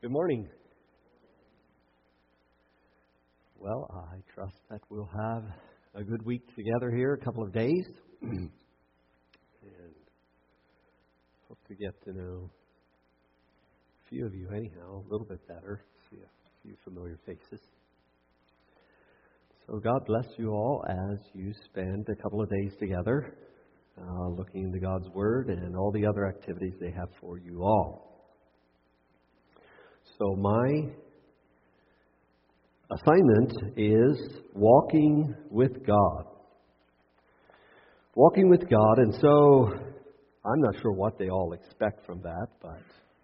Good morning. Well, I trust that we'll have a good week together here, a couple of days, and hope to get to know a few of you anyhow a little bit better, see a few familiar faces. So God bless you all as you spend a couple of days together looking into God's Word and all the other activities they have for you all. So my assignment is walking with God. Walking with God, and so I'm not sure what they all expect from that, but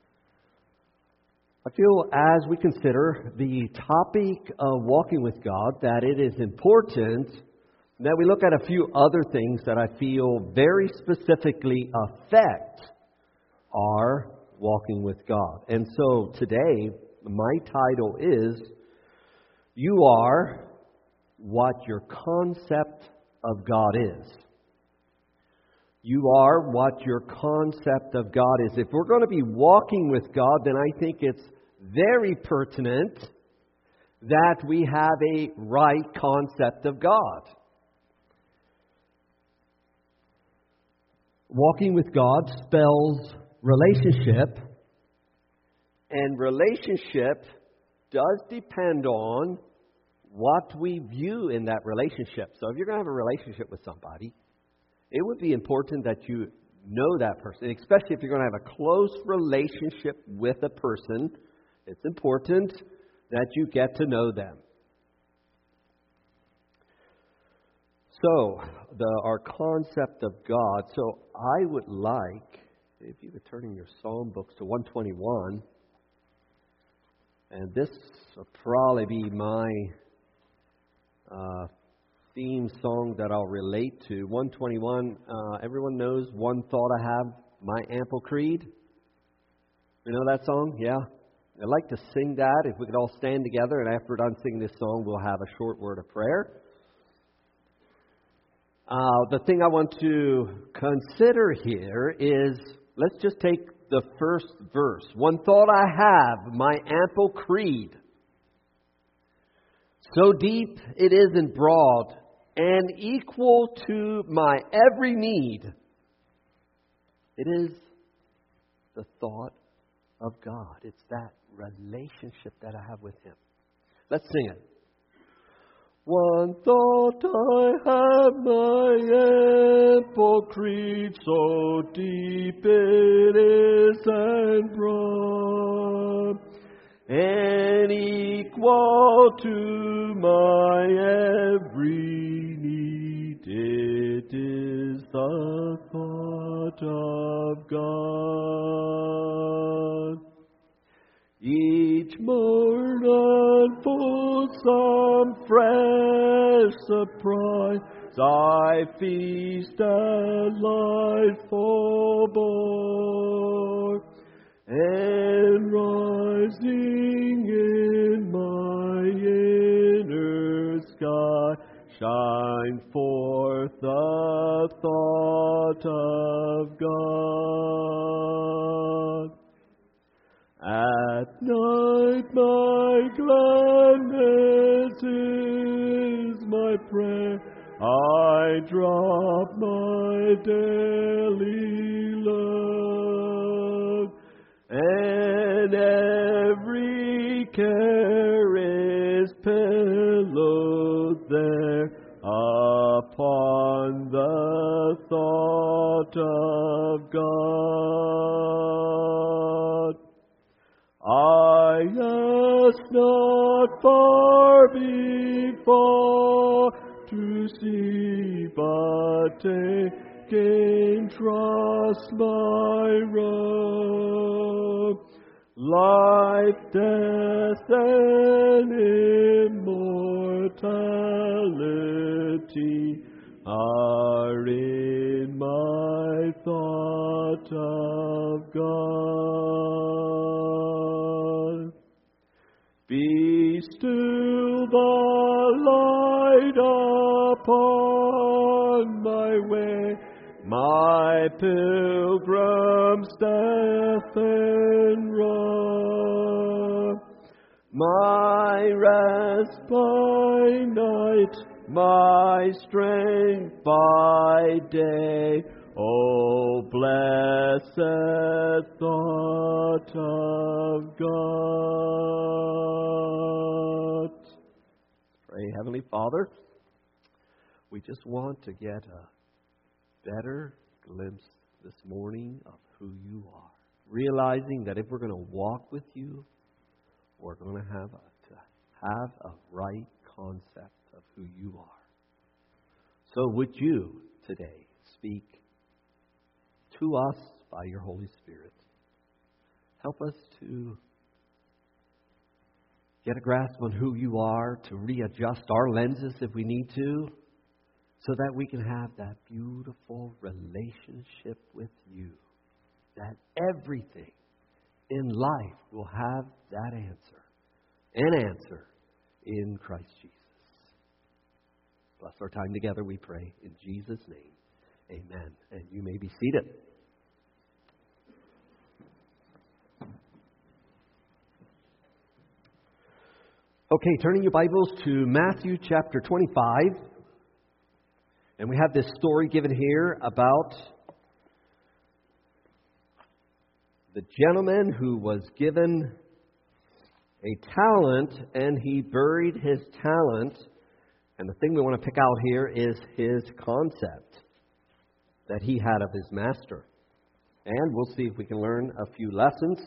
I feel as we consider the topic of walking with God that it is important that we look at a few other things that I feel very specifically affect our walking with God. And so today, my title is, You Are What Your Concept of God Is. You are what your concept of God is. If we're going to be walking with God, then I think it's very pertinent that we have a right concept of God. Walking with God spells relationship, and relationship does depend on what we view in that relationship. So if you're going to have a relationship with somebody, it would be important that you know that person, especially if you're going to have a close relationship with a person. It's important that you get to know them. So, our concept of God. So I would like, if you could turn in your Psalm books to 121, and this will probably be my theme song that I'll relate to. 121, everyone knows One Thought I Have, My Ample Creed. You know that song? Yeah? I'd like to sing that. If we could all stand together, and after we're done singing this song, we'll have a short word of prayer. The thing I want to consider here is, let's just take the first verse. One thought I have, my ample creed. So deep it is and broad, and equal to my every need. It is the thought of God. It's that relationship that I have with Him. Let's sing it. One thought I have, my ample creed, so deep it is and broad, and equal to my every need. It is the thought of God. Each morn unfolds some fresh surprise, I feast at lightful board, and rising in my inner sky, shine forth the thought of God. At night my gladness is my prayer, I drop my daily load, and every care is pillowed there upon the thought of God. I ask not far before to see, but take in trust my road. Life, death, and immortality are in my thought of God. Be still the light upon my way, my pilgrim step and run. my rest by night, my strength by day. O blessed thought of God. Pray, Heavenly Father, we just want to get a better glimpse this morning of who you are. Realizing that if we're going to walk with you, we're going to have a right concept of who you are. So would you today speak to us by your Holy Spirit? Help us to get a grasp on who you are, to readjust our lenses if we need to, so that we can have that beautiful relationship with you. That everything in life will have that answer. An answer in Christ Jesus. Bless our time together, we pray. In Jesus' name, amen. And you may be seated. Okay, turning your Bibles to Matthew chapter 25. And we have this story given here about the gentleman who was given a talent and he buried his talent. And the thing we want to pick out here is his concept that he had of his master. And we'll see if we can learn a few lessons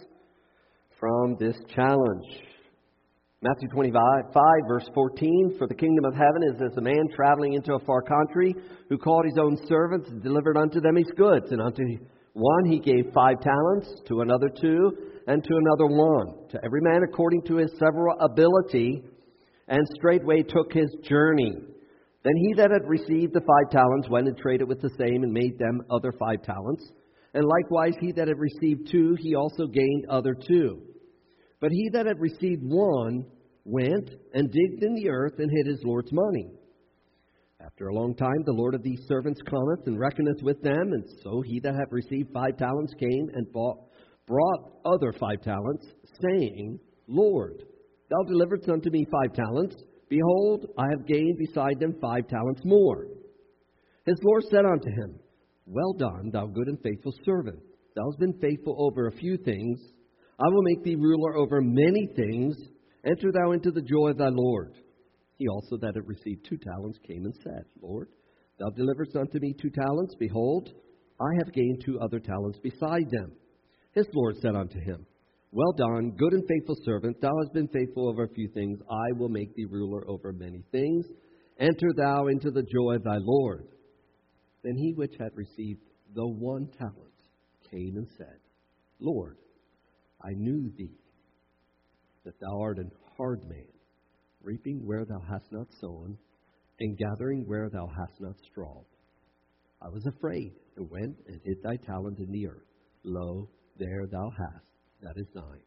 from this challenge. Matthew 25, verse 14, for the kingdom of heaven is as a man traveling into a far country, who called his own servants and delivered unto them his goods. And unto one he gave 5 talents, to another 2, and to another 1, to every man according to his several ability, and straightway took his journey. Then he that had received the 5 talents went and traded with the same, and made them other 5 talents. And likewise he that had received 2, he also gained other 2. But he that had received 1 went and digged in the earth and hid his Lord's money. After a long time the Lord of these servants cometh and reckoneth with them. And so he that had received 5 talents came and brought other 5 talents, saying, Lord, thou deliveredst unto me 5 talents. Behold, I have gained beside them 5 talents more. His Lord said unto him, Well done, thou good and faithful servant. Thou hast been faithful over a few things. I will make thee ruler over many things. Enter thou into the joy of thy Lord. He also that had received 2 talents came and said, Lord, thou deliveredst unto me 2 talents. Behold, I have gained 2 other talents beside them. His Lord said unto him, Well done, good and faithful servant. Thou hast been faithful over a few things. I will make thee ruler over many things. Enter thou into the joy of thy Lord. Then he which had received the 1 talent came and said, Lord, I knew thee, that thou art an hard man, reaping where thou hast not sown, and gathering where thou hast not strawed. I was afraid, and went and hid thy talent in the earth. Lo, there thou hast, that is thine.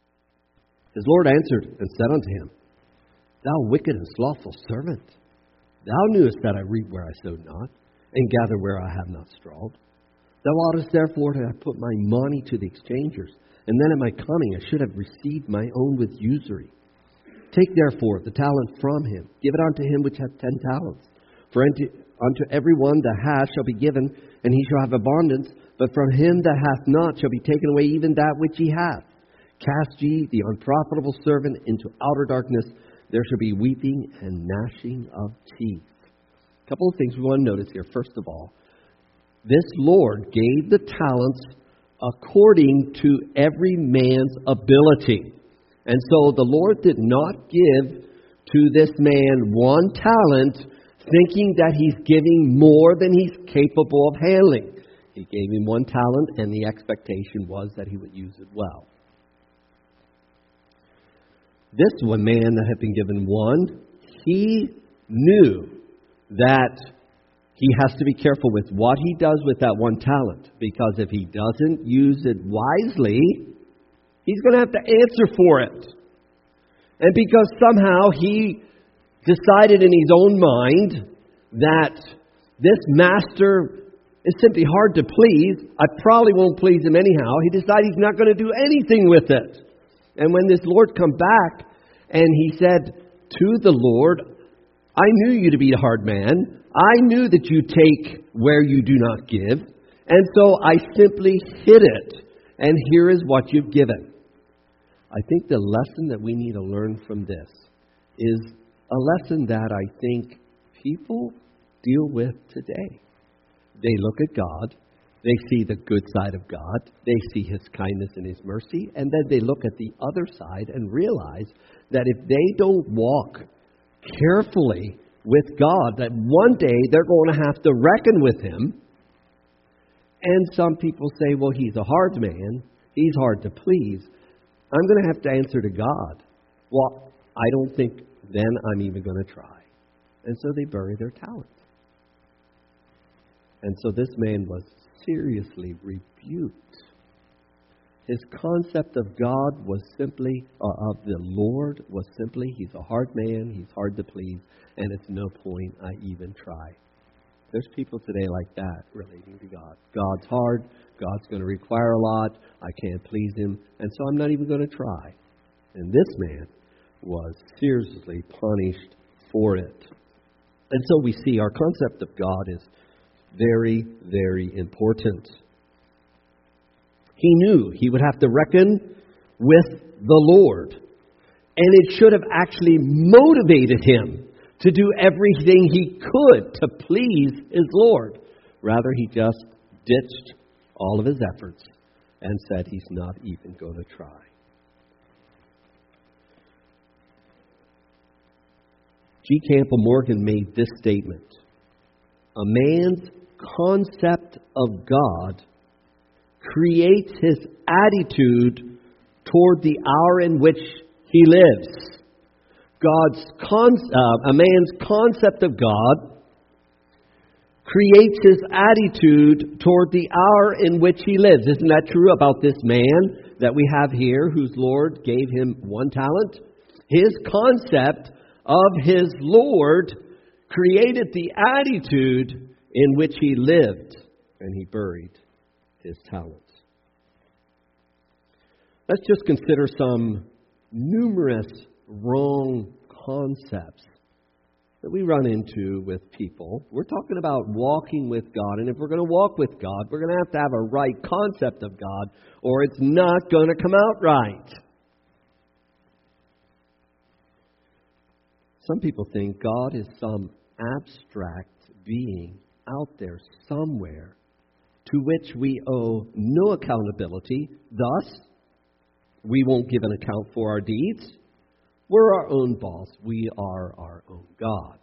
His Lord answered and said unto him, Thou wicked and slothful servant, thou knewest that I reap where I sowed not, and gather where I have not strawed. Thou oughtest therefore to have put my money to the exchangers, and then at my coming I should have received my own with usury. Take therefore the talent from him, give it unto him which hath 10 talents. For unto every one that hath shall be given, and he shall have abundance. But from him that hath not shall be taken away even that which he hath. Cast ye the unprofitable servant into outer darkness. There shall be weeping and gnashing of teeth. A couple of things we want to notice here. First of all, this Lord gave the talents according to every man's ability. And so the Lord did not give to this man 1 talent thinking that he's giving more than he's capable of handling. He gave him 1 talent, and the expectation was that he would use it well. This one man that had been given 1, he knew that he has to be careful with what he does with that 1 talent. Because if he doesn't use it wisely, he's going to have to answer for it. And because somehow he decided in his own mind that this master is simply hard to please, I probably won't please him anyhow, he decided he's not going to do anything with it. And when this Lord come back And he said to the Lord, I knew you to be a hard man. I knew that you take where you do not give. And so I simply hid it. And here is what you've given. I think the lesson that we need to learn from this is a lesson that I think people deal with today. They look at God. They see the good side of God. They see His kindness and His mercy. And then they look at the other side and realize that if they don't walk carefully with God, that one day they're going to have to reckon with Him. And some people say, well, He's a hard man. He's hard to please. I'm going to have to answer to God. Well, I don't think then I'm even going to try. And so they bury their talent. And so this man was seriously rebuked. His concept of God was simply, of the Lord was simply, He's a hard man, He's hard to please, and it's no point I even try. There's people today like that relating to God. God's hard, God's going to require a lot, I can't please Him, and so I'm not even going to try. And this man was seriously punished for it. And so we see our concept of God is very, very important. He knew he would have to reckon with the Lord. And it should have actually motivated him to do everything he could to please his Lord. Rather, he just ditched all of his efforts and said he's not even going to try. G. Campbell Morgan made this statement: a man's concept of God creates his attitude toward the hour in which he lives. A man's concept of God creates his attitude toward the hour in which he lives. Isn't that true about this man that we have here, whose Lord gave him 1 talent? His concept of his Lord created the attitude in which he lived, and he buried his talents. Let's just consider some numerous wrong concepts that we run into with people. We're talking about walking with God, and if we're going to walk with God, we're going to have a right concept of God, or it's not going to come out right. Some people think God is some abstract being out there somewhere to which we owe no accountability. Thus, we won't give an account for our deeds. We're our own boss. We are our own God.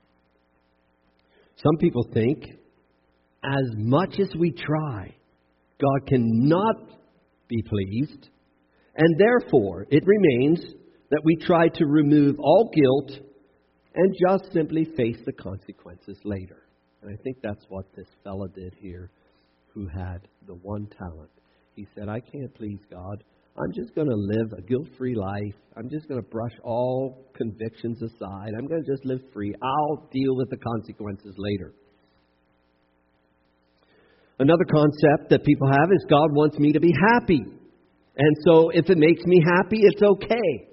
Some people think as much as we try, God cannot be pleased, and therefore it remains that we try to remove all guilt and just simply face the consequences later. And I think that's what this fellow did here, who had the 1 talent. He said, I can't please God. I'm just going to live a guilt-free life. I'm just going to brush all convictions aside. I'm going to just live free. I'll deal with the consequences later. Another concept that people have is God wants me to be happy. And so if it makes me happy, it's okay.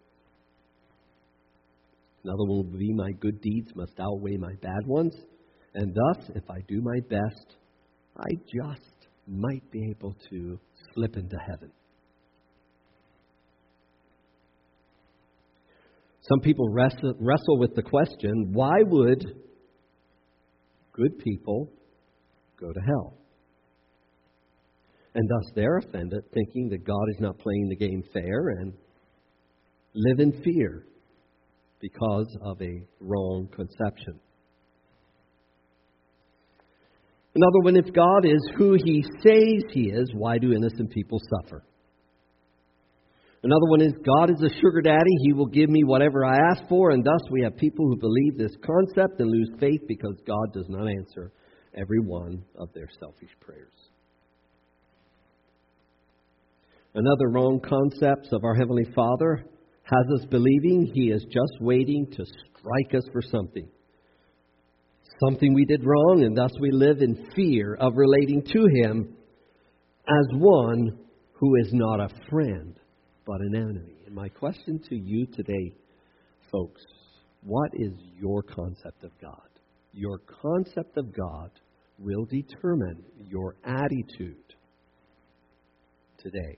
Another one will be my good deeds must outweigh my bad ones. And thus, if I do my best, I just might be able to slip into heaven. Some people wrestle with the question, why would good people go to hell? And thus they're offended, thinking that God is not playing the game fair, and live in fear because of a wrong conception. Another one, if God is who He says He is, why do innocent people suffer? Another one is, God is a sugar daddy. He will give me whatever I ask for. And thus we have people who believe this concept and lose faith because God does not answer every one of their selfish prayers. Another wrong concept of our Heavenly Father has us believing He is just waiting to strike us for something. Something we did wrong, and thus we live in fear of relating to Him as one who is not a friend, but an enemy. And my question to you today, folks, what is your concept of God? Your concept of God will determine your attitude today.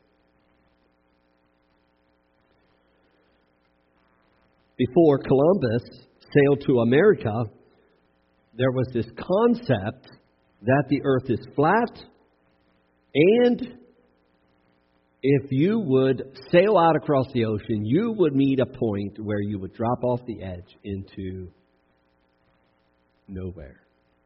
Before Columbus sailed to America, there was this concept that the earth is flat, and if you would sail out across the ocean, you would meet a point where you would drop off the edge into nowhere.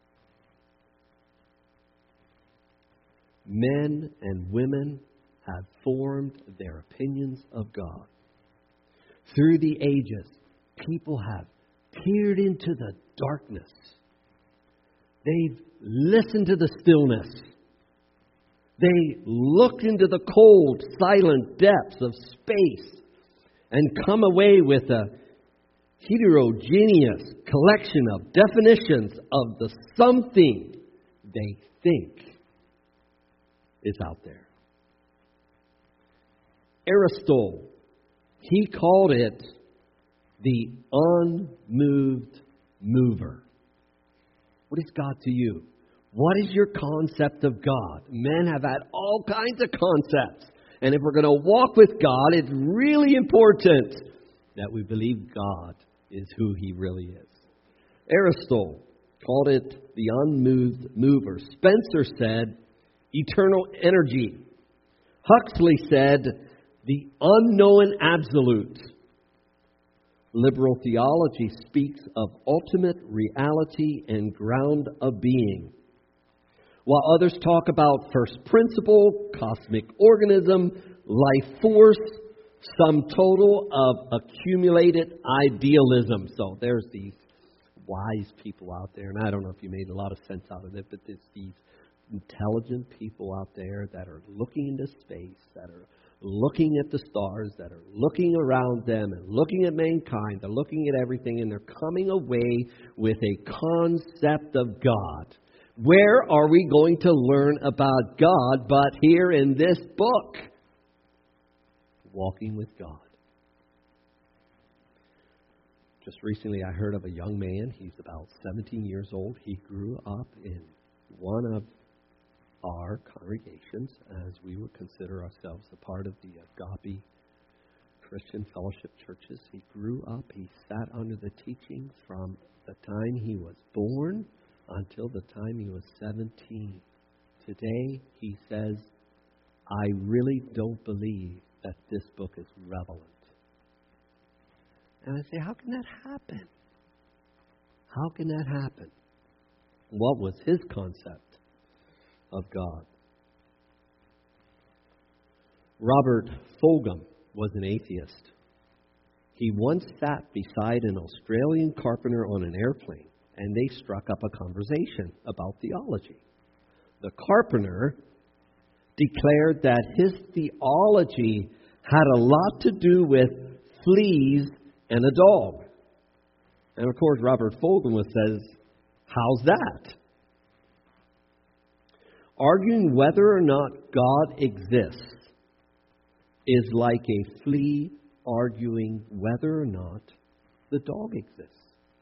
Men and women have formed their opinions of God. Through the ages, people have peered into the darkness. They've listened to the stillness. They looked into the cold, silent depths of space and come away with a heterogeneous collection of definitions of the something they think is out there. Aristotle, he called it the unmoved mover. What is God to you? What is your concept of God? Men have had all kinds of concepts. And if we're going to walk with God, it's really important that we believe God is who He really is. Aristotle called it the unmoved mover. Spencer said eternal energy. Huxley said the unknown absolute. Liberal theology speaks of ultimate reality and ground of being, while others talk about first principle, cosmic organism, life force, sum total of accumulated idealism. So there's these wise people out there, and I don't know if you made a lot of sense out of it, but there's these intelligent people out there that are looking into space, that are looking at the stars, that are looking around them and looking at mankind. They're looking at everything, and they're coming away with a concept of God. Where are we going to learn about God but here in this book? Walking with God. Just recently I heard of a young man. He's about 17 years old. He grew up in one of our congregations, as we would consider ourselves a part of the Agape Christian Fellowship churches. He grew up, he sat under the teachings from the time he was born until the time he was 17. Today, he says, I really don't believe that this book is relevant. And I say, how can that happen? How can that happen? What was his concept of God? Robert Fulghum was an atheist. He once sat beside an Australian carpenter on an airplane, and they struck up a conversation about theology. The carpenter declared that his theology had a lot to do with fleas and a dog. And of course, Robert Fulghum says, how's that? Arguing whether or not God exists is like a flea arguing whether or not the dog exists.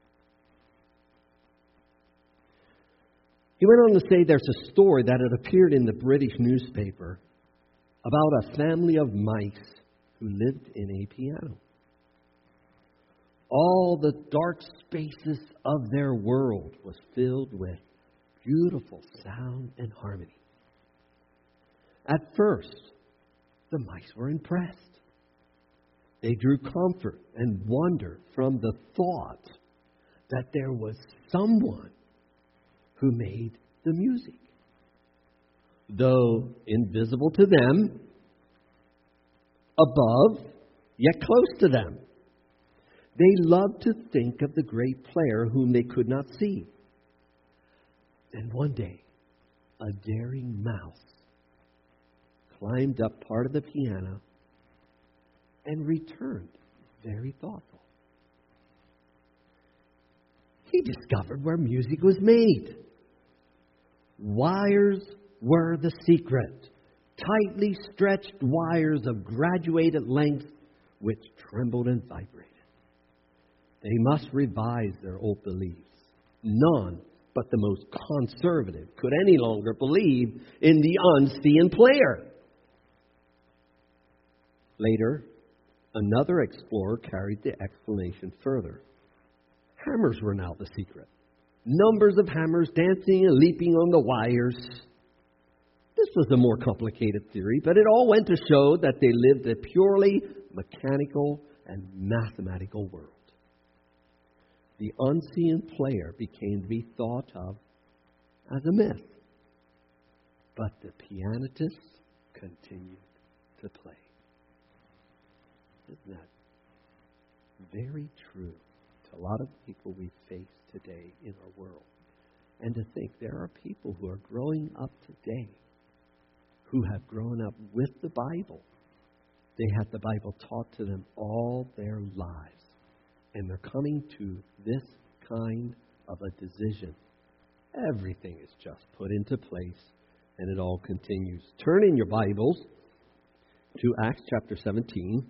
He went on to say there's a story that had appeared in the British newspaper about a family of mice who lived in a piano. All the dark spaces of their world was filled with beautiful sound and harmony. At first, the mice were impressed. They drew comfort and wonder from the thought that there was someone who made the music. Though invisible to them, above, yet close to them. They loved to think of the great player whom they could not see. Then one day, a daring mouse climbed up part of the piano and returned very thoughtful. He discovered where music was made. Wires were the secret. Tightly stretched wires of graduated length which trembled and vibrated. They must revise their old beliefs. None but the most conservative could any longer believe in the unseen player. Later, another explorer carried the explanation further. Hammers were now the secret. Numbers of hammers dancing and leaping on the wires. This was a more complicated theory, but it all went to show that they lived a purely mechanical and mathematical world. The unseen player became to be thought of as a myth, but the pianist continued to play. Isn't that very true to a lot of people we face today in our world? And to think there are people who are growing up today who have grown up with the Bible. They had the Bible taught to them all their lives. And they're coming to this kind of a decision. Everything is just put into place, and it all continues. Turn in your Bibles to Acts chapter 17.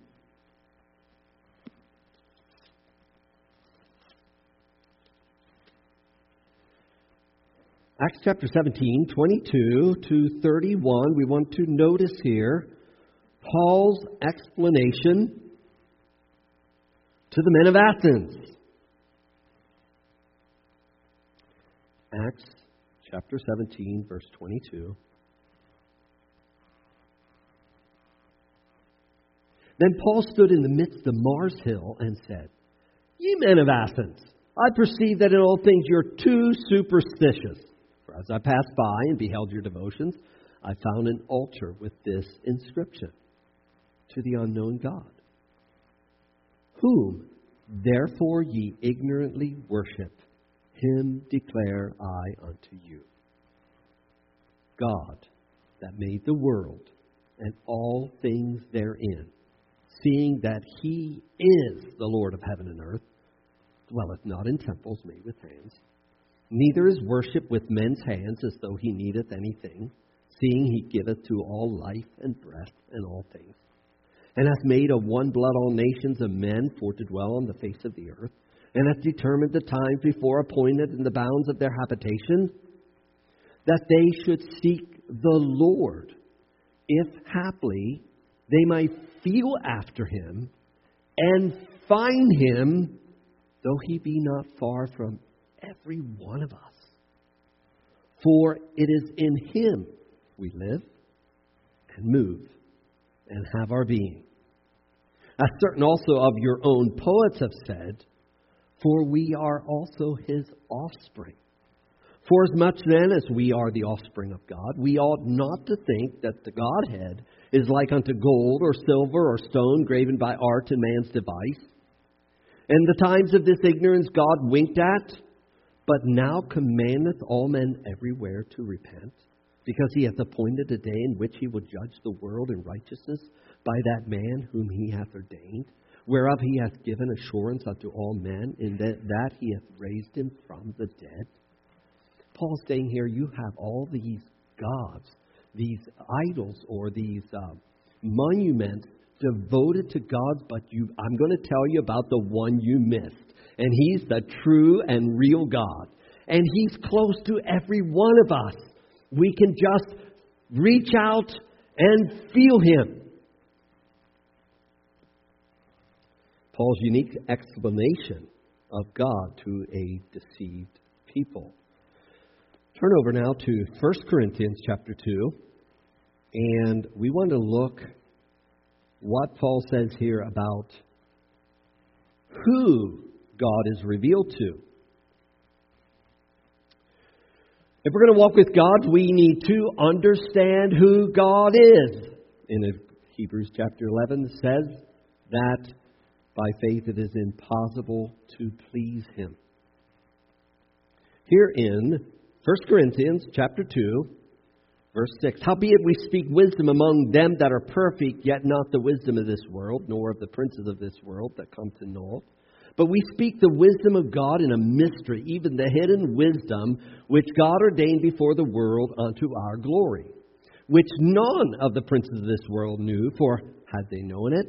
Acts chapter 17, 22 to 31, we want to notice here Paul's explanation to the men of Athens. Acts chapter 17, verse 22. Then Paul stood in the midst of Mars Hill and said, Ye men of Athens, I perceive that in all things you are too superstitious. For as I passed by and beheld your devotions, I found an altar with this inscription, To the unknown God. Whom therefore ye ignorantly worship, him declare I unto you. God, that made the world and all things therein, seeing that he is the Lord of heaven and earth, dwelleth not in temples made with hands, neither is worship with men's hands as though he needeth anything, seeing he giveth to all life and breath and all things, and hath made of one blood all nations of men for to dwell on the face of the earth, and hath determined the times before appointed in the bounds of their habitation, that they should seek the Lord, if haply they might feel after him, and find him, though he be not far from every one of us. For it is in him we live and move and have our being. As certain also of your own poets have said, for we are also his offspring. For as much then as we are the offspring of God, we ought not to think that the Godhead is like unto gold or silver or stone graven by art and man's device. And the times of this ignorance God winked at, but now commandeth all men everywhere to repent, because he hath appointed a day in which he will judge the world in righteousness by that man whom he hath ordained, whereof he hath given assurance unto all men, in that he hath raised him from the dead. Paul's saying here, you have all these gods, these idols, or these monuments devoted to gods, but I'm going to tell you about the one you missed. And he's the true and real God. And he's close to every one of us. We can just reach out and feel him. Paul's unique explanation of God to a deceived people. Turn over now to 1 Corinthians chapter 2. And we want to look what Paul says here about who God is revealed to. If we're going to walk with God, we need to understand who God is. In Hebrews chapter 11 says that by faith it is impossible to please him. Here in 1 Corinthians chapter 2, verse 6, howbeit we speak wisdom among them that are perfect, yet not the wisdom of this world, nor of the princes of this world that come to naught. But we speak the wisdom of God in a mystery, even the hidden wisdom which God ordained before the world unto our glory, which none of the princes of this world knew, for had they known it,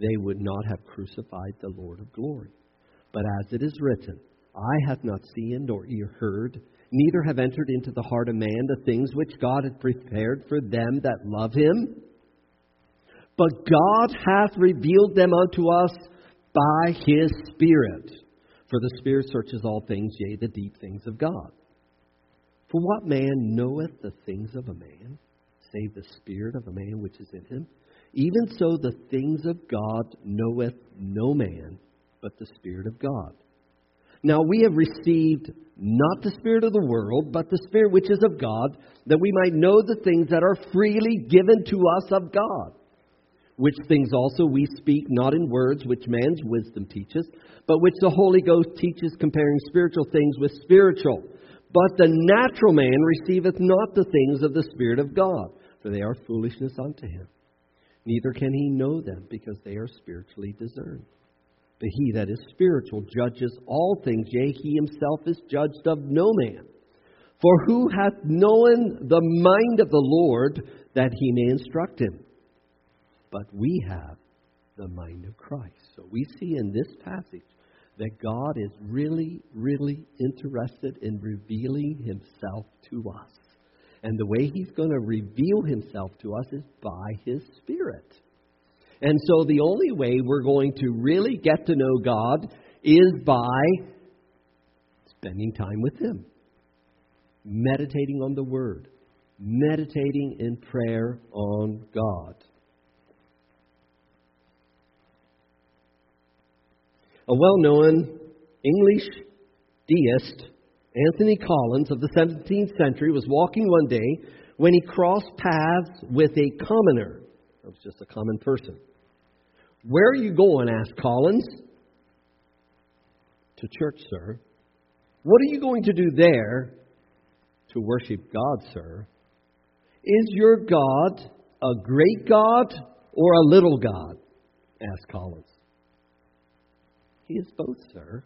they would not have crucified the Lord of glory. But as it is written, eye hath not seen nor ear heard, neither have entered into the heart of man the things which God hath prepared for them that love Him. But God hath revealed them unto us by His Spirit. For the Spirit searches all things, yea, the deep things of God. For what man knoweth the things of a man, save the spirit of a man which is in him? Even so the things of God knoweth no man, but the Spirit of God. Now we have received not the spirit of the world, but the Spirit which is of God, that we might know the things that are freely given to us of God. Which things also we speak, not in words which man's wisdom teacheth, but which the Holy Ghost teaches, comparing spiritual things with spiritual. But the natural man receiveth not the things of the Spirit of God, for they are foolishness unto him. Neither can he know them, because they are spiritually discerned. But he that is spiritual judges all things, yea, he himself is judged of no man. For who hath known the mind of the Lord, that he may instruct him? But we have the mind of Christ. So we see in this passage that God is really, really interested in revealing Himself to us. And the way He's going to reveal Himself to us is by His Spirit. And so the only way we're going to really get to know God is by spending time with Him. Meditating on the Word. Meditating in prayer on God. A well-known English deist, Anthony Collins of the 17th century, was walking one day when he crossed paths with a commoner. That was just a common person. "Where are you going?" asked Collins. "To church, sir." "What are you going to do there?" "To worship God, sir." "Is your God a great God or a little God?" asked Collins. "He is both, sir."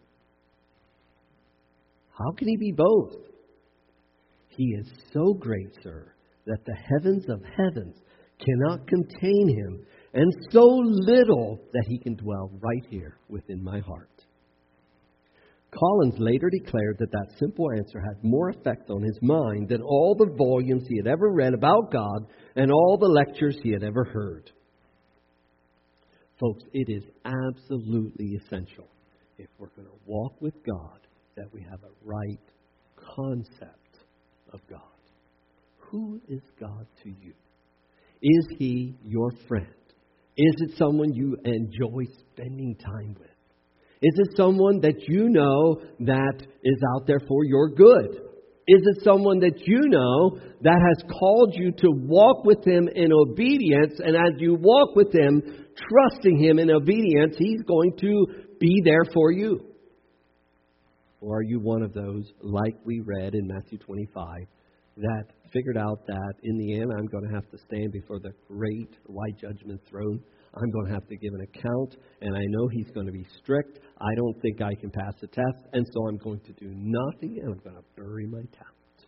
"How can He be both?" "He is so great, sir, that the heavens of heavens cannot contain Him, and so little that He can dwell right here within my heart." Collins later declared that that simple answer had more effect on his mind than all the volumes he had ever read about God and all the lectures he had ever heard. Folks, it is absolutely essential, if we're going to walk with God, that we have a right concept of God. Who is God to you? Is He your friend? Is it someone you enjoy spending time with? Is it someone that you know that is out there for your good? Is it someone that you know that has called you to walk with Him in obedience, and as you walk with Him, trusting Him in obedience, He's going to be there for you? Or are you one of those, like we read in Matthew 25, that figured out that in the end I'm going to have to stand before the great white judgment throne? I'm going to have to give an account, and I know He's going to be strict. I don't think I can pass the test, and so I'm going to do nothing, and I'm going to bury my talent.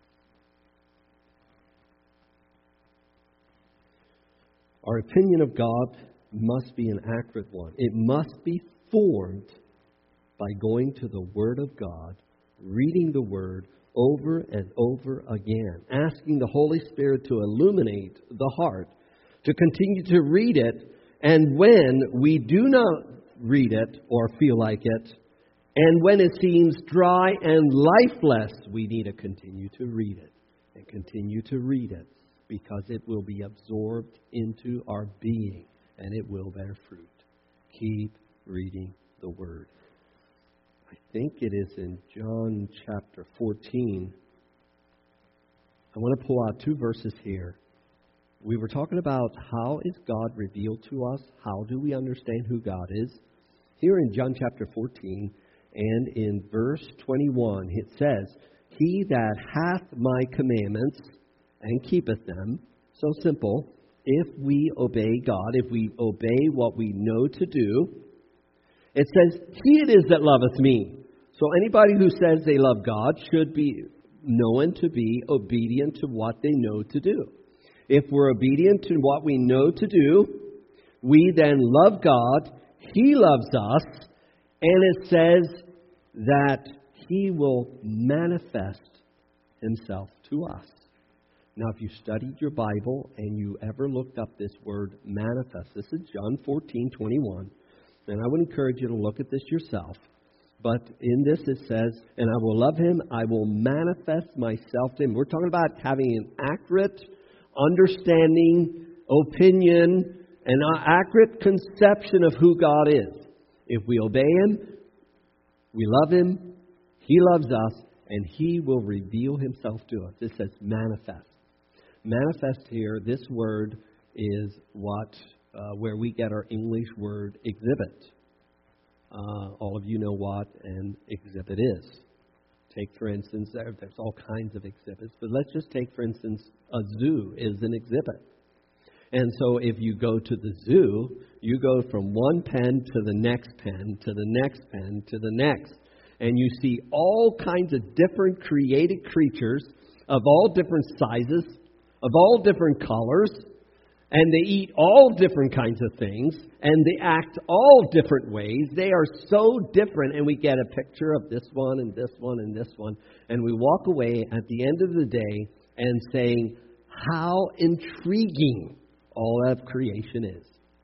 Our opinion of God must be an accurate one. It must be formed by going to the Word of God, reading the Word over and over again, asking the Holy Spirit to illuminate the heart, to continue to read it, and when we do not read it or feel like it, and when it seems dry and lifeless, we need to continue to read it and continue to read it, because it will be absorbed into our being and it will bear fruit. Keep reading the Word. I think it is in John chapter 14. I want to pull out two verses here. We were talking about how is God revealed to us? How do we understand who God is? Here in John chapter 14 and in verse 21, it says, "He that hath my commandments and keepeth them," so simple, if we obey God, if we obey what we know to do, it says, "He it is that loveth me." So anybody who says they love God should be known to be obedient to what they know to do. If we're obedient to what we know to do, We then love God. He loves us. And it says that He will manifest Himself to us. Now, if you studied your Bible and you ever looked up this word manifest, this is John 14:21, and I would encourage you to look at this yourself. But in this it says, and I will love Him, I will manifest myself to Him. We're talking about having an accurate understanding, opinion, an accurate conception of who God is. If we obey Him, we love Him, He loves us, and He will reveal Himself to us. This says manifest. Manifest here, this word is where we get our English word exhibit. All of you know what an exhibit is. Take, for instance, there's all kinds of exhibits, but let's just take, for instance, a zoo is an exhibit. And so if you go to the zoo, you go from one pen to the next pen, to the next pen, to the next. And you see all kinds of different created creatures of all different sizes, of all different colors, and they eat all different kinds of things, and they act all different ways. They are so different, and we get a picture of this one and this one and this one, and we walk away at the end of the day and saying, how intriguing all of creation is.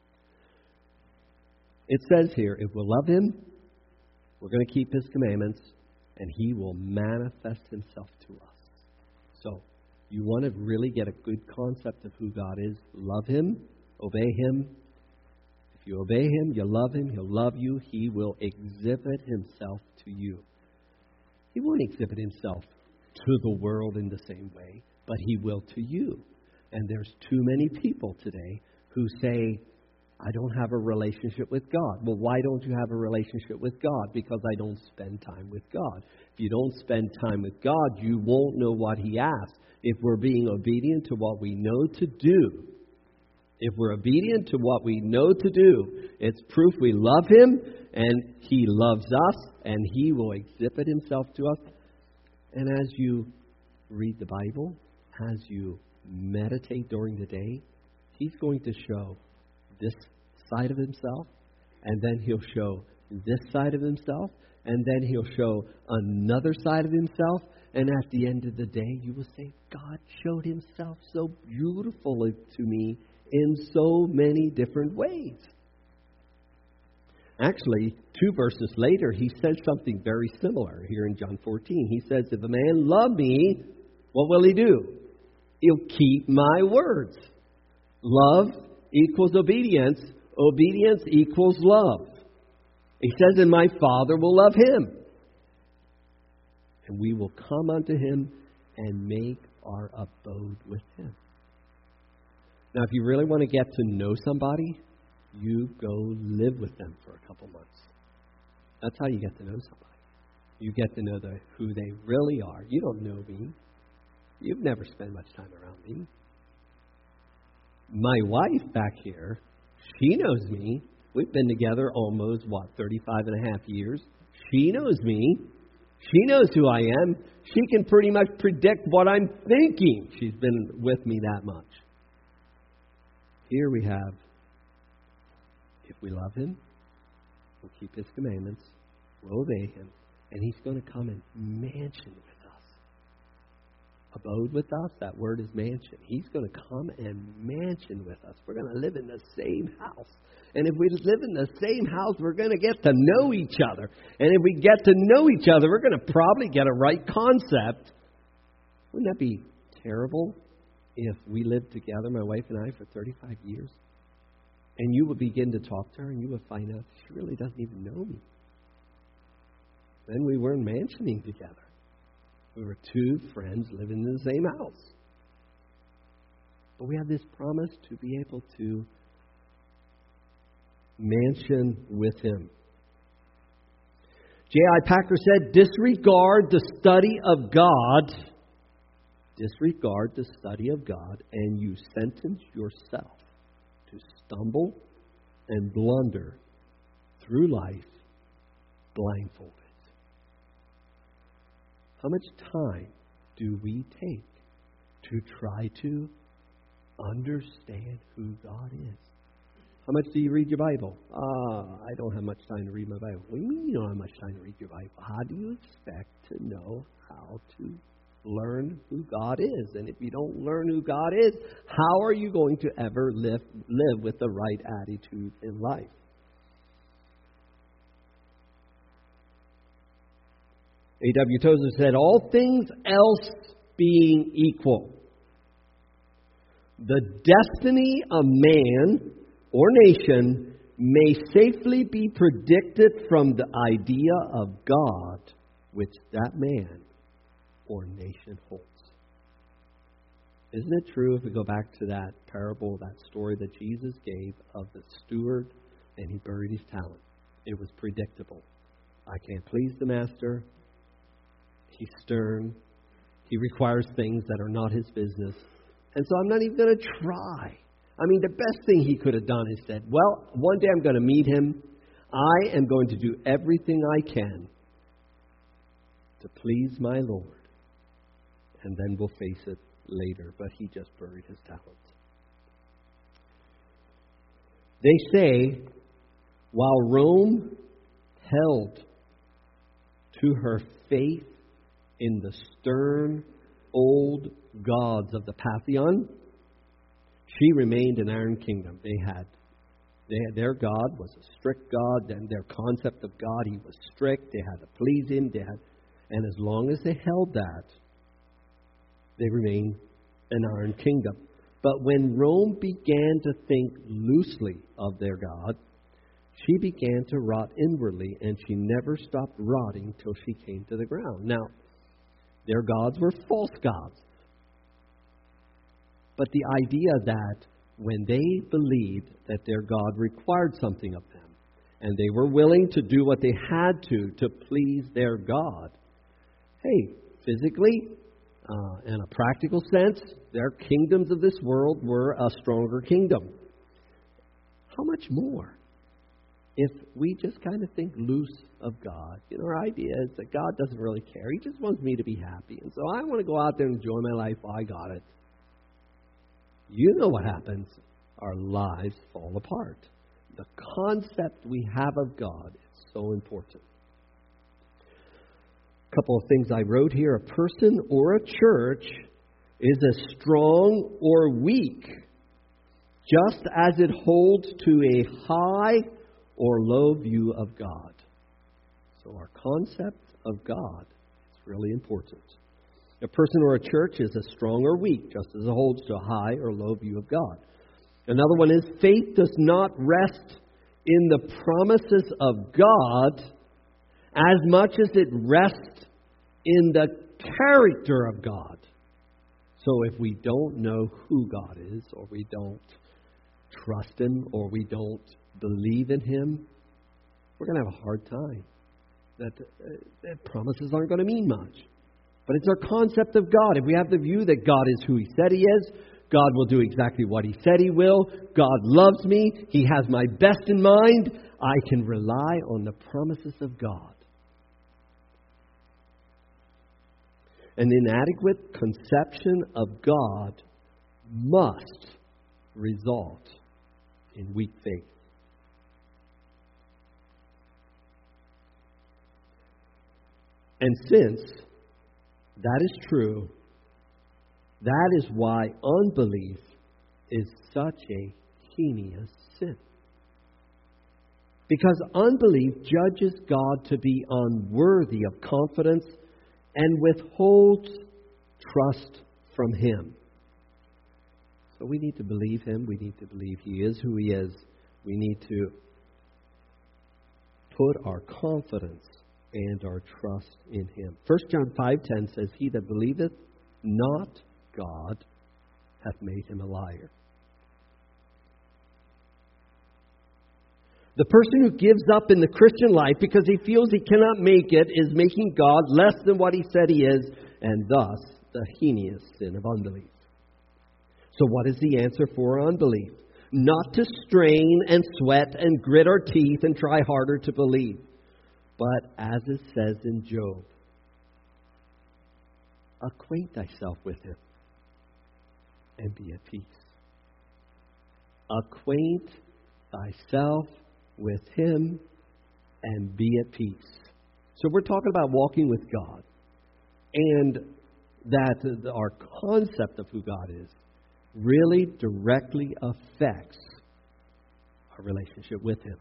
It says here, if we'll love Him, we're going to keep His commandments, and He will manifest Himself to us. So, you want to really get a good concept of who God is. Love Him, obey Him. If you obey Him, you love Him, He'll love you. He will exhibit Himself to you. He won't exhibit Himself to the world in the same way, but He will to you. And there's too many people today who say, I don't have a relationship with God. Well, why don't you have a relationship with God? Because I don't spend time with God. If you don't spend time with God, you won't know what He asks. If we're being obedient to what we know to do, if we're obedient to what we know to do, it's proof we love Him and He loves us and He will exhibit Himself to us. And as you read the Bible, as you meditate during the day, He's going to show this side of Himself, and then He'll show this side of Himself, and then He'll show another side of Himself. And at the end of the day, you will say, God showed Himself so beautifully to me in so many different ways. Actually, 2 verses later, He says something very similar here in John 14. He says, if a man love me, what will he do? He'll keep my words. Love equals obedience. Obedience equals love. He says, and my Father will love him. And we will come unto Him and make our abode with Him. Now, if you really want to get to know somebody, you go live with them for a couple months. That's how you get to know somebody. You get to know who they really are. You don't know me. You've never spent much time around me. My wife back here, she knows me. We've been together almost, 35 and a half years. She knows me. She knows who I am. She can pretty much predict what I'm thinking. She's been with me that much. Here we have, if we love Him, we'll keep His commandments, we'll obey Him, and He's going to come and mansion with us. Abode with us, that word is mansion. He's going to come and mansion with us. We're going to live in the same house. And if we live in the same house, we're going to get to know each other. And if we get to know each other, we're going to probably get a right concept. Wouldn't that be terrible if we lived together, my wife and I, for 35 years? And you would begin to talk to her and you would find out she really doesn't even know me. Then we weren't mansioning together. We were two friends living in the same house. But we have this promise to be able to mansion with Him. J.I. Packer said, disregard the study of God. Disregard the study of God, and you sentence yourself to stumble and blunder through life blindfolded. How much time do we take to try to understand who God is? How much do you read your Bible? I don't have much time to read my Bible. What do you mean you don't have much time to read your Bible? How do you expect to know how to learn who God is? And if you don't learn who God is, how are you going to ever live with the right attitude in life? A.W. Tozer said, all things else being equal, the destiny of man or nation may safely be predicted from the idea of God which that man or nation holds. Isn't it true if we go back to that parable, that story that Jesus gave of the steward and he buried his talent? It was predictable. I can't please the master. He's stern. He requires things that are not his business. And so I'm not even going to try. I mean, the best thing he could have done is said, well, one day I'm going to meet him. I am going to do everything I can to please my Lord. And then we'll face it later. But he just buried his talents. They say, while Rome held to her faith in the stern old gods of the Pantheon, she remained an iron kingdom. Their God was a strict God, and their concept of God, he was strict. They had to please him. And as long as they held that, they remained an iron kingdom. But when Rome began to think loosely of their God, she began to rot inwardly, and she never stopped rotting till she came to the ground. Now, their gods were false gods. But the idea that when they believed that their God required something of them, and they were willing to do what they had to please their God, hey, physically, in a practical sense, their kingdoms of this world were a stronger kingdom. How much more if we just kind of think loose of God? You know, our idea is that God doesn't really care. He just wants me to be happy. And so I want to go out there and enjoy my life. I got it. You know what happens. Our lives fall apart. The concept we have of God is so important. A couple of things I wrote here. A person or a church is as strong or weak just as it holds to a high or low view of God. So our concept of God is really important. A person or a church is as strong or weak, just as it holds to a high or low view of God. Another one is faith does not rest in the promises of God as much as it rests in the character of God. So if we don't know who God is, or we don't trust Him, or we don't believe in Him, we're going to have a hard time. That promises aren't going to mean much. But it's our concept of God. If we have the view that God is who He said He is, God will do exactly what He said He will, God loves me, He has my best in mind, I can rely on the promises of God. An inadequate conception of God must result in weak faith. And since that is true, that is why unbelief is such a heinous sin. Because unbelief judges God to be unworthy of confidence and withholds trust from Him. So we need to believe Him. We need to believe He is who He is. We need to put our confidence and our trust in Him. 1 John 5:10 says, He that believeth not God hath made him a liar. The person who gives up in the Christian life because he feels he cannot make it is making God less than what He said He is, and thus the heinous sin of unbelief. So what is the answer for unbelief? Not to strain and sweat and grit our teeth and try harder to believe, but as it says in Job, acquaint thyself with Him and be at peace. Acquaint thyself with Him and be at peace. So we're talking about walking with God. And that our concept of who God is really directly affects our relationship with Him.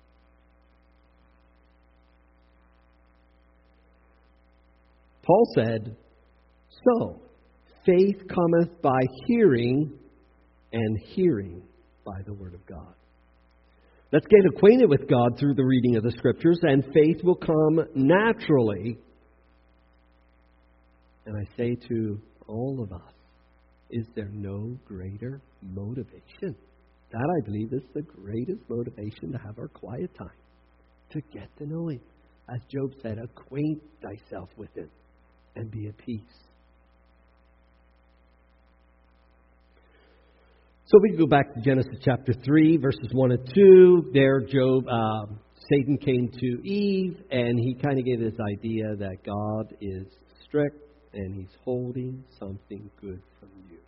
Paul said, so, faith cometh by hearing, and hearing by the Word of God. Let's get acquainted with God through the reading of the Scriptures, and faith will come naturally. And I say to all of us, is there no greater motivation? That, I believe, is the greatest motivation to have our quiet time, to get to know Him. As Job said, acquaint thyself with Him and be at peace. So we can go back to Genesis chapter 3, verses 1 and 2. There, Satan came to Eve, and he kind of gave this idea that God is strict, and He's holding something good from you.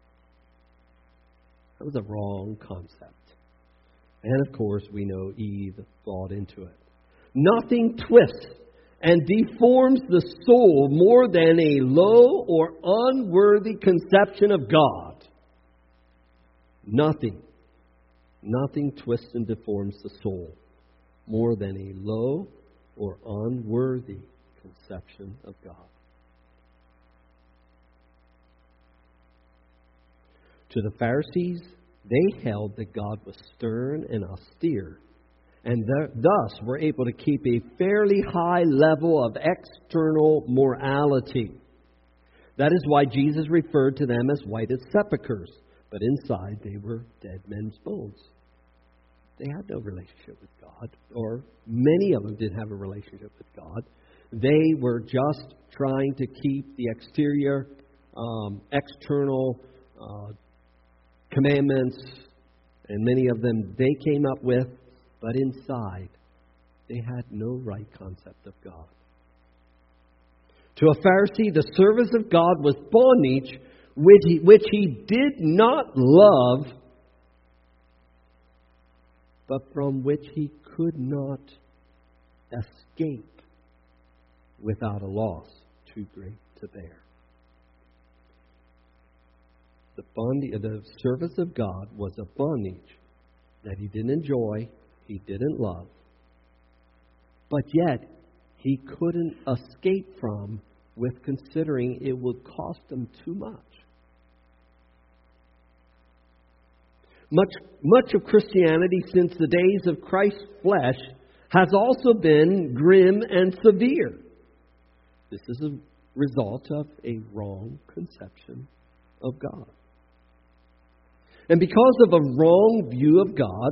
That was a wrong concept. And of course, we know Eve bought into it. Nothing twists and deforms the soul more than a low or unworthy conception of God. Nothing twists and deforms the soul more than a low or unworthy conception of God. To the Pharisees, they held that God was stern and austere, and thus were able to keep a fairly high level of external morality. That is why Jesus referred to them as white as sepulchres, but inside they were dead men's bones. They had no relationship with God, or many of them didn't have a relationship with God. They were just trying to keep the exterior, external commandments, and many of them they came up with, but inside they had no right concept of God. To a Pharisee, the service of God was bondage which he did not love, but from which he could not escape without a loss too great to bear. The service of God was a bondage that he didn't enjoy, he didn't love, but yet he couldn't escape from with considering it would cost him too much. Much of Christianity since the days of Christ's flesh has also been grim and severe. This is a result of a wrong conception of God. And because of a wrong view of God,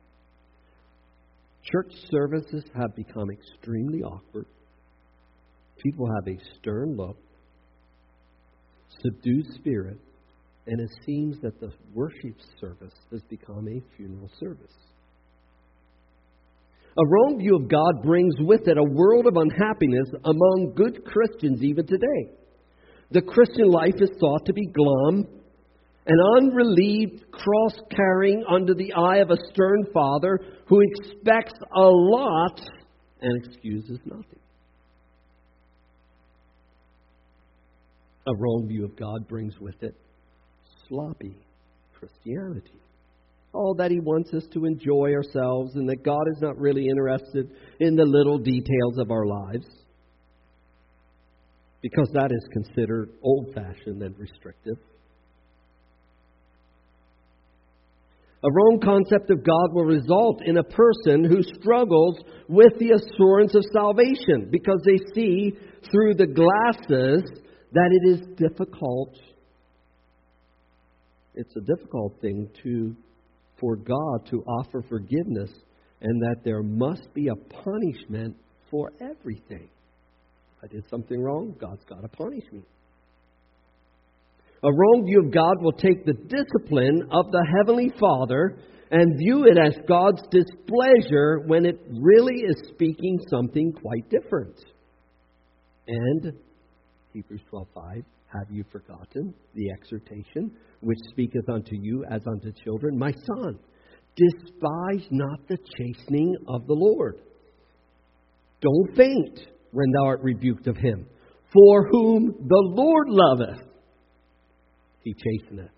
church services have become extremely awkward. People have a stern look, subdued spirit, and it seems that the worship service has become a funeral service. A wrong view of God brings with it a world of unhappiness among good Christians even today. The Christian life is thought to be glum, an unrelieved cross-carrying under the eye of a stern father who expects a lot and excuses nothing. A wrong view of God brings with it sloppy Christianity. All that He wants us to enjoy ourselves and that God is not really interested in the little details of our lives, because that is considered old-fashioned and restrictive. A wrong concept of God will result in a person who struggles with the assurance of salvation because they see through the glasses that it is difficult. It's a difficult thing for God to offer forgiveness, and that there must be a punishment for everything. I did something wrong, God's got to punish me. A wrong view of God will take the discipline of the Heavenly Father and view it as God's displeasure when it really is speaking something quite different. And Hebrews 12:5, have you forgotten the exhortation which speaketh unto you as unto children? My son, Despise not the chastening of the Lord. Don't faint when thou art rebuked of him. For whom the Lord loveth, he chasteneth.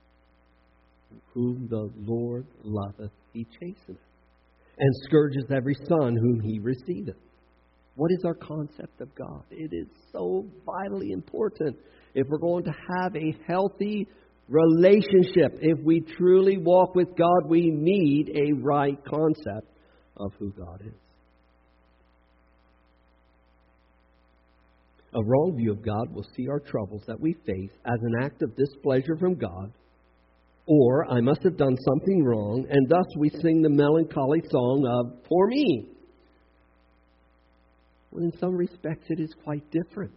Whom the Lord loveth, he chasteneth. And scourges every son whom he receiveth. What is our concept of God? It is so vitally important. If we're going to have a healthy relationship, if we truly walk with God, we need a right concept of who God is. A wrong view of God will see our troubles that we face as an act of displeasure from God, or I must have done something wrong, and thus we sing the melancholy song of, poor me. Well, in some respects it is quite different.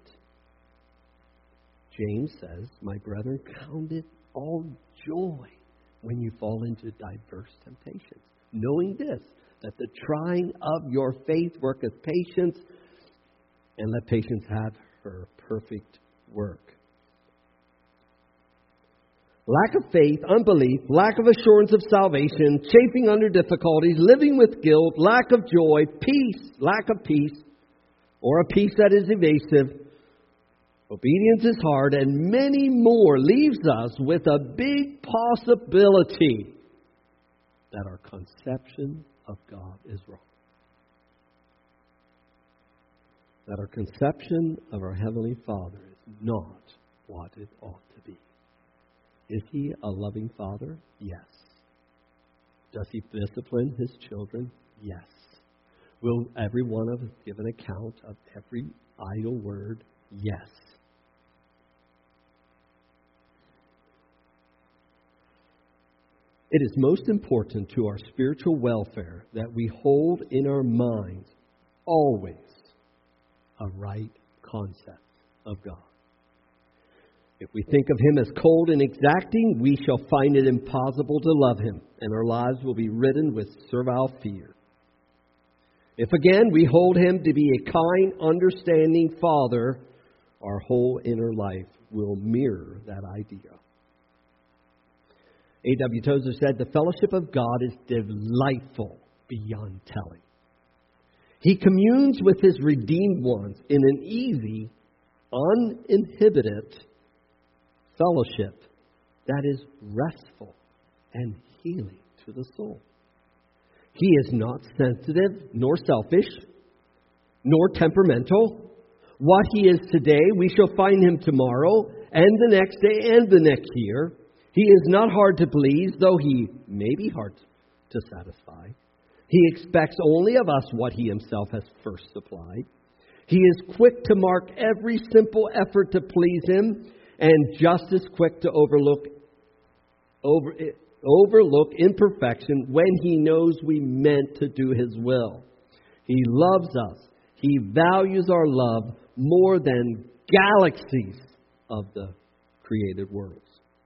James says, my brethren, count it all joy when you fall into diverse temptations, knowing this, that the trying of your faith worketh patience, and let patience have her perfect work. Lack of faith, unbelief, lack of assurance of salvation, chafing under difficulties, living with guilt, lack of joy, peace, lack of peace, or a peace that is evasive, obedience is hard, and many more leaves us with a big possibility that our conception of God is wrong. That our conception of our Heavenly Father is not what it ought to be. Is He a loving Father? Yes. Does He discipline His children? Yes. Will every one of us give an account of every idle word? Yes. It is most important to our spiritual welfare that we hold in our minds always a right concept of God. If we think of Him as cold and exacting, we shall find it impossible to love Him, and our lives will be ridden with servile fear. If again we hold Him to be a kind, understanding Father, our whole inner life will mirror that idea. A.W. Tozer said, the fellowship of God is delightful beyond telling. He communes with His redeemed ones in an easy, uninhibited fellowship that is restful and healing to the soul. He is not sensitive, nor selfish, nor temperamental. What He is today, we shall find Him tomorrow, and the next day, and the next year. He is not hard to please, though He may be hard to satisfy. He expects only of us what He Himself has first supplied. He is quick to mark every simple effort to please Him, and just as quick to overlook imperfection when He knows we meant to do His will. He loves us. He values our love more than galaxies of the created worlds.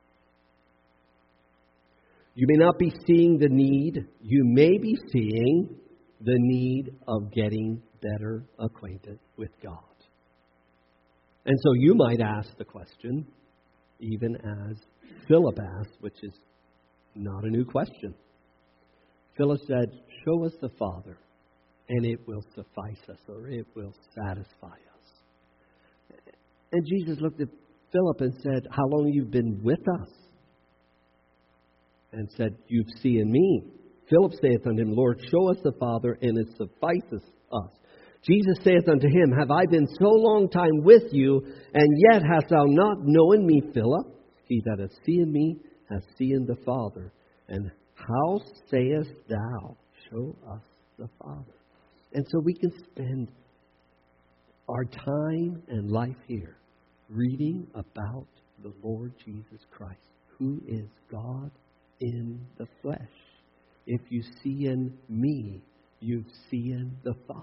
You may not be seeing the need. You may be seeing the need of getting better acquainted with God. And so you might ask the question, even as Philip asked, which is not a new question. Philip said, show us the Father, and it will suffice us, or it will satisfy us. And Jesus looked at Philip and said, how long have you been with us? And said, you've seen me. Philip saith unto him, Lord, show us the Father, and it sufficeth us. Jesus saith unto him, have I been so long time with you, and yet hast thou not known me, Philip? He that hath seen me hath seen the Father. And how sayest thou, show us the Father? And so we can spend our time and life here reading about the Lord Jesus Christ, who is God in the flesh. If you see in me, you've seen the Father.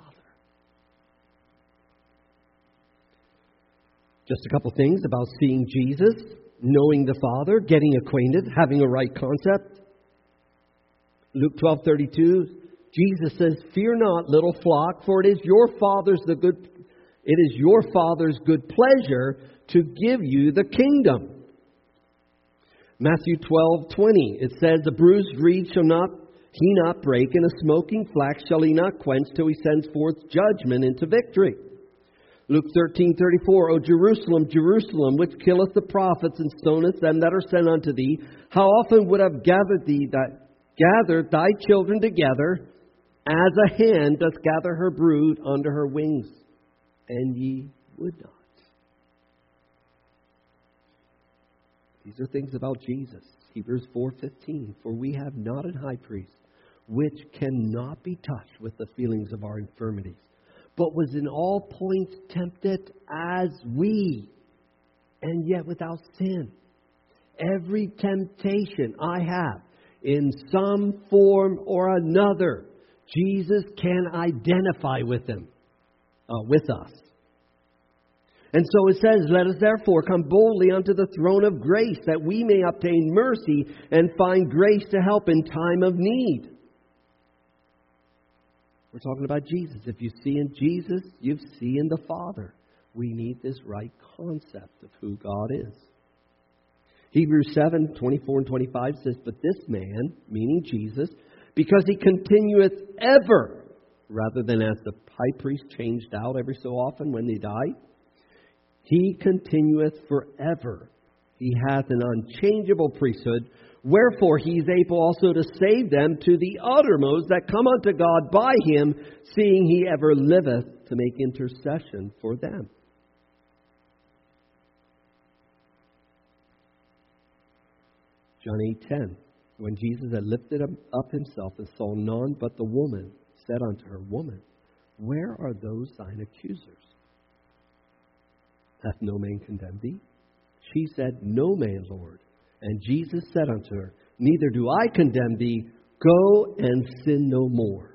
Just a couple things about seeing Jesus, knowing the Father, getting acquainted, having a right concept. Luke 12:32, Jesus says, fear not, little flock, for it is your Father's good pleasure to give you the kingdom. Matthew 12:20, it says, the bruised reed shall not he not break, and a smoking flax shall he not quench till he sends forth judgment into victory. Luke 13:34, O Jerusalem, Jerusalem, which killeth the prophets and stoneth them that are sent unto thee, how often would I have gathered thy children together, as a hen doth gather her brood under her wings, and ye would not. These are things about Jesus. Hebrews 4:15, for we have not an high priest which cannot be touched with the feelings of our infirmities, but was in all points tempted as we, and yet without sin. Every temptation I have, in some form or another, Jesus can identify with them, with us. And so it says, let us therefore come boldly unto the throne of grace, that we may obtain mercy and find grace to help in time of need. We're talking about Jesus. If you see in Jesus, you see in the Father. We need this right concept of who God is. Hebrews 7:24 and 25 says, but this man, meaning Jesus, because he continueth ever, rather than as the high priest changed out every so often when they died, he continueth forever. He hath an unchangeable priesthood. Wherefore he is able also to save them to the uttermost that come unto God by him, seeing he ever liveth to make intercession for them. John 8:10. When Jesus had lifted up himself and saw none but the woman, said unto her, Woman, where are those thine accusers? Hath no man condemned thee? She said, No man, Lord. And Jesus said unto her, Neither do I condemn thee. Go and sin no more.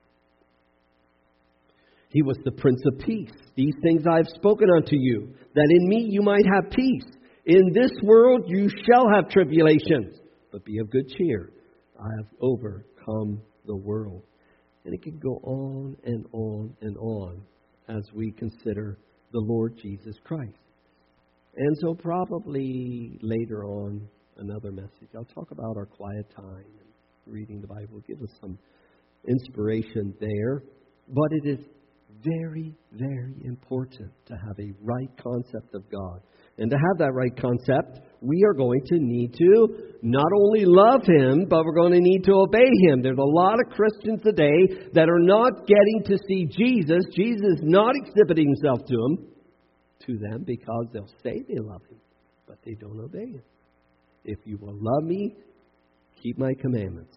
He was the Prince of Peace. These things I have spoken unto you, that in me you might have peace. In this world you shall have tribulations, but be of good cheer. I have overcome the world. And it can go on and on and on as we consider the Lord Jesus Christ. And so probably later on, another message, I'll talk about our quiet time and reading the Bible. Give us some inspiration there. But it is very, very important to have a right concept of God. And to have that right concept, we are going to need to not only love Him, but we're going to need to obey Him. There's a lot of Christians today that are not getting to see Jesus. Jesus is not exhibiting Himself to them because they'll say they love Him, but they don't obey Him. If you will love me, keep my commandments,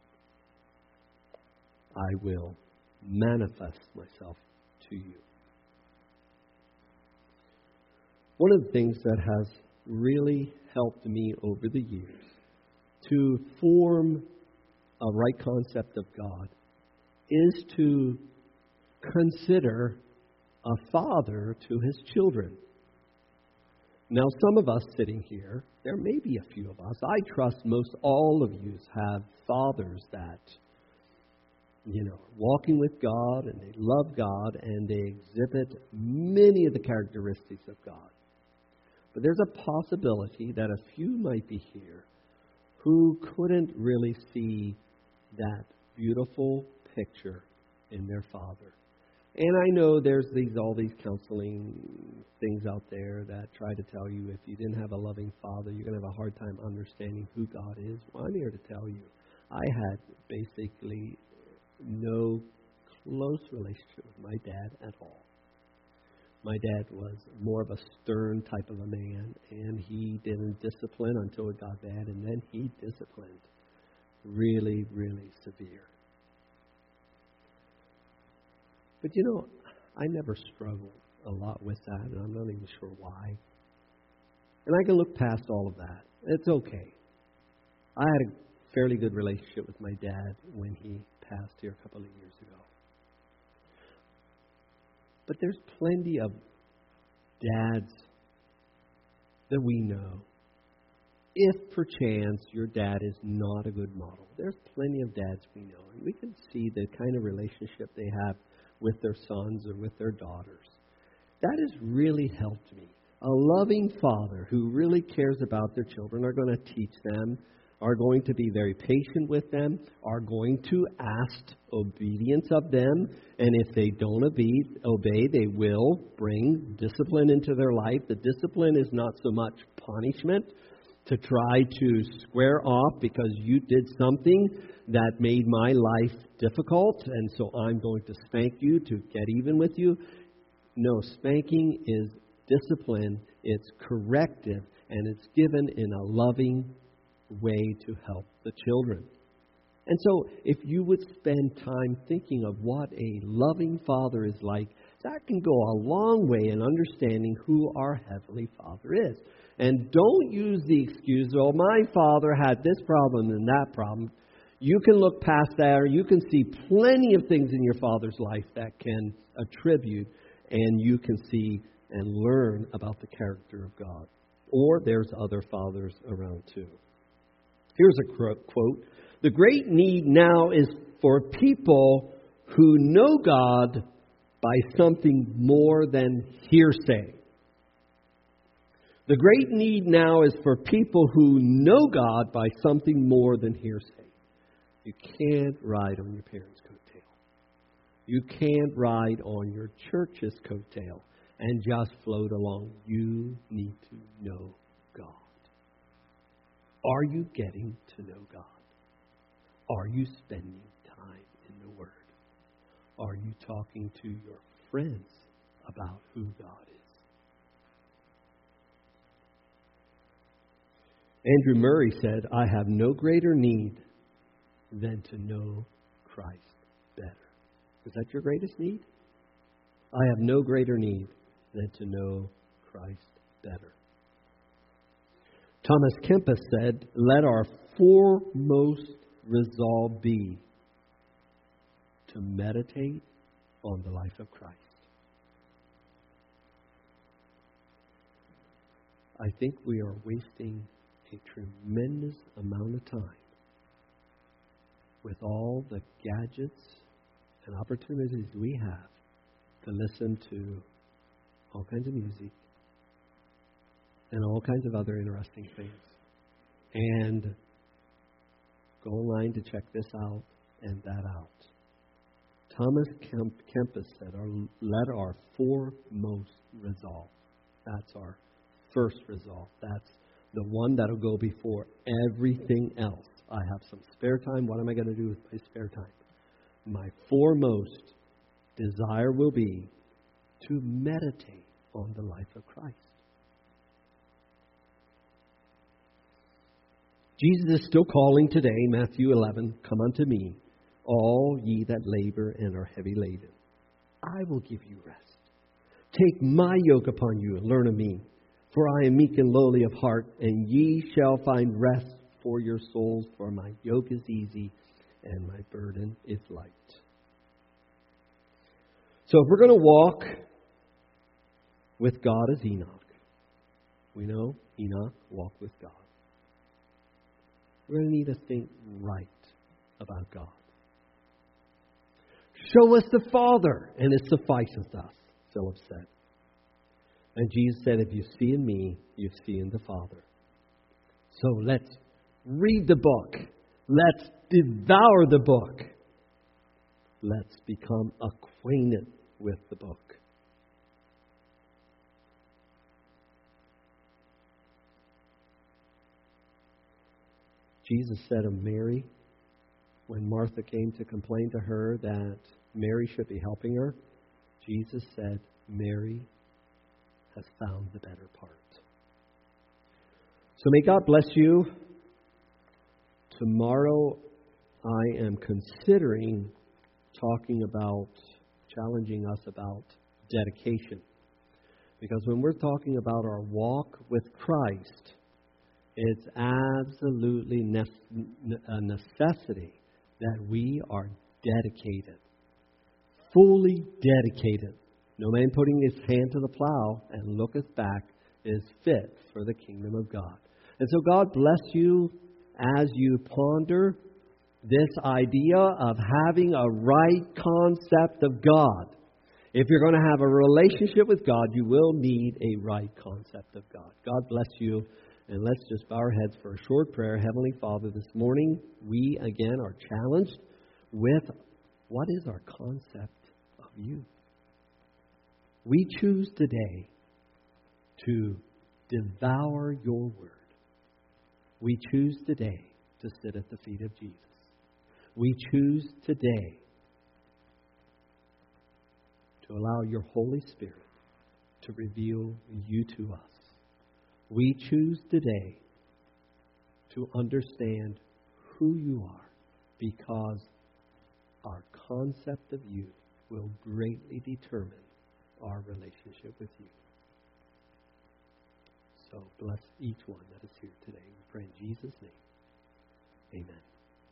I will manifest myself to you. One of the things that has really helped me over the years to form a right concept of God is to consider a father to his children. Now, some of us sitting here, there may be a few of us, I trust most all of you have fathers that, walking with God, and they love God, and they exhibit many of the characteristics of God. But there's a possibility that a few might be here who couldn't really see that beautiful picture in their father. And I know there's all these counseling things out there that try to tell you if you didn't have a loving father, you're going to have a hard time understanding who God is. Well, I'm here to tell you, I had basically no close relationship with my dad at all. My dad was more of a stern type of a man, and he didn't discipline until it got bad, and then he disciplined really, really severe. But I never struggled a lot with that, and I'm not even sure why. And I can look past all of that. It's okay. I had a fairly good relationship with my dad when he passed here a couple of years ago. But there's plenty of dads that we know. If perchance your dad is not a good model, there's plenty of dads we know. And we can see the kind of relationship they have with their sons or with their daughters. That has really helped me. A loving father who really cares about their children are going to teach them are going to be very patient with them, are going to ask obedience of them, and if they don't obey, they will bring discipline into their life. The discipline is not so much punishment to try to square off because you did something that made my life difficult, and so I'm going to spank you to get even with you. No, spanking is discipline, it's corrective, and it's given in a loving way to help the children. And so if you would spend time thinking of what a loving Father is like, that can go a long way in understanding who our Heavenly Father is. And don't use the excuse, oh, my father had this problem and that problem. You can look past that, or you can see plenty of things in your father's life that can attribute, and you can see and learn about the character of God. Or there's other fathers around too. Here's a quote. The great need now is for people who know God by something more than hearsay. The great need now is for people who know God by something more than hearsay. You can't ride on your parents' coattail. You can't ride on your church's coattail and just float along. You need to know God. Are you getting to know God? Are you spending time in the Word? Are you talking to your friends about who God is? Andrew Murray said, I have no greater need than to know Christ better. Is that your greatest need? I have no greater need than to know Christ better. Thomas Kempis said, let our foremost resolve be to meditate on the life of Christ. I think we are wasting a tremendous amount of time with all the gadgets and opportunities we have to listen to all kinds of music and all kinds of other interesting things. And go online to check this out and that out. Thomas Kempis said, let our foremost resolve. That's our first resolve. That's the one that'll go before everything else. I have some spare time. What am I going to do with my spare time? My foremost desire will be to meditate on the life of Christ. Jesus is still calling today, Matthew 11, come unto me, all ye that labor and are heavy laden. I will give you rest. Take my yoke upon you and learn of me, for I am meek and lowly of heart, and ye shall find rest for your souls, for my yoke is easy and my burden is light. So if we're going to walk with God as Enoch, we know Enoch walked with God. We're going to need to think right about God. Show us the Father, and it sufficeth us, Philip said. And Jesus said, if you see in me, you've seen the Father. So let's read the book. Let's devour the book. Let's become acquainted with the book. Jesus said of Mary, when Martha came to complain to her that Mary should be helping her, Jesus said, Mary has found the better part. So may God bless you. Tomorrow I am considering challenging us about dedication. Because when we're talking about our walk with Christ, it's absolutely a necessity that we are dedicated, fully dedicated. No man putting his hand to the plow and looketh back is fit for the kingdom of God. And so God bless you as you ponder this idea of having a right concept of God. If you're going to have a relationship with God, you will need a right concept of God. God bless you. And let's just bow our heads for a short prayer. Heavenly Father, this morning we again are challenged with what is our concept of you. We choose today to devour your word. We choose today to sit at the feet of Jesus. We choose today to allow your Holy Spirit to reveal you to us. We choose today to understand who you are, because our concept of you will greatly determine our relationship with you. So bless each one that is here today. We pray in Jesus' name. Amen.